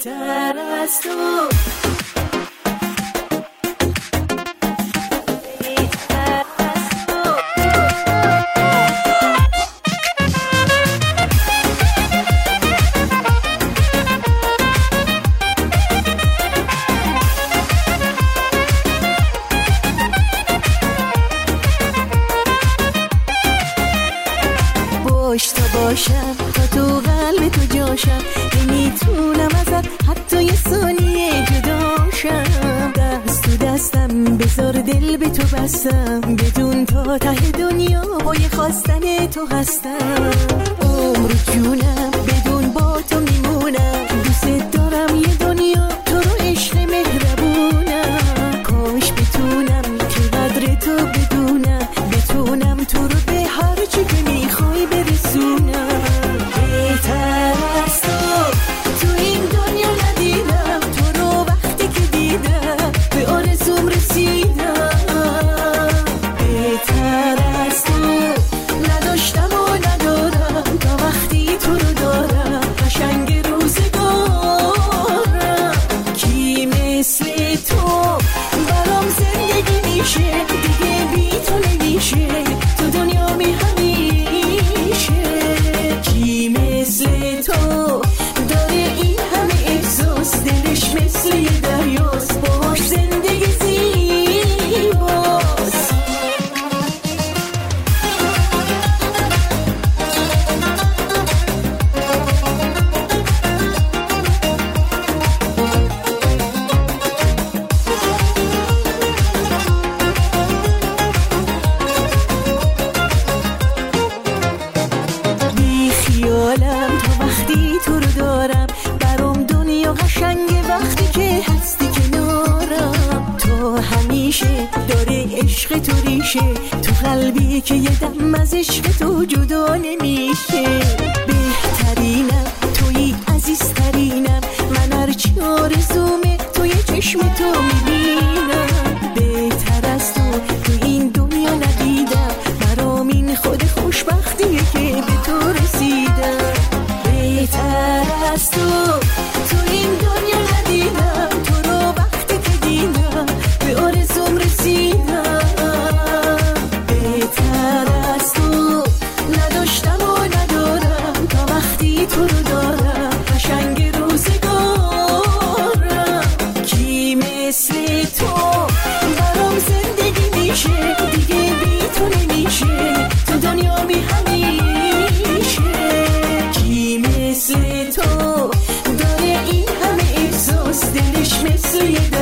بهتر از تو. باشم تا تو قلب تو جاشم، نمیتونم ازت حتی یه ثانیه جداشم. دست تو دستم بذار دل به تو بستم، بدون تا ته دنیا با یه خواستن تو هستم. عمر جونم بدون با تو میمونم، دوست دارم یه دنیا تو رو عشق مهربونم. کاش بتونم که قدر تو بدونم، بتونم تو رو به هر چی که میخوای برسونم. بهتر از تو این دنیا ندیدم، تو رو وقتی که دیدم به آرزوم رسیدم. بهتر از تو نداشتم و ندارم، تا وقتی تو رو دارم قشنگ روزگارم. کی مثل تو برام زندگی میشه، دیگه بی تو نمیشه تو دنیا می همیشه. کی مثل تو داره این همه احساس، دلش مثل یه دریاست، باهاش زندگی زیباست. خیالم تا وقتی تو رو دارم، برام دنیا قشنگه وقتی که هستی کنارم. تو همیشه داره عشق تو ریشه، تو قلبی که یه دم از عشق تو جدا نمیشه. بهترینم توی عزیزترینم، من هرچی آرزومه توی چشم تو میبینم. بهتر از تو این دنیا ندیدم، برام این خود خوشبختیه که به تو رسیدم. بهتر از تو این دنیا ندیدم، تو رو وقتی که دیدم به آرزوم رسیدم. بهتر از تو نداشتم و ندارم، تا وقتی تو رو دارم قشنگ روزگارم. کی مثل تو برام زندگی میشه، دیگه بی تو نمیشه تو دنیا بی همیشه. کی مثل تو داره این همه احساس، دلش مثل یه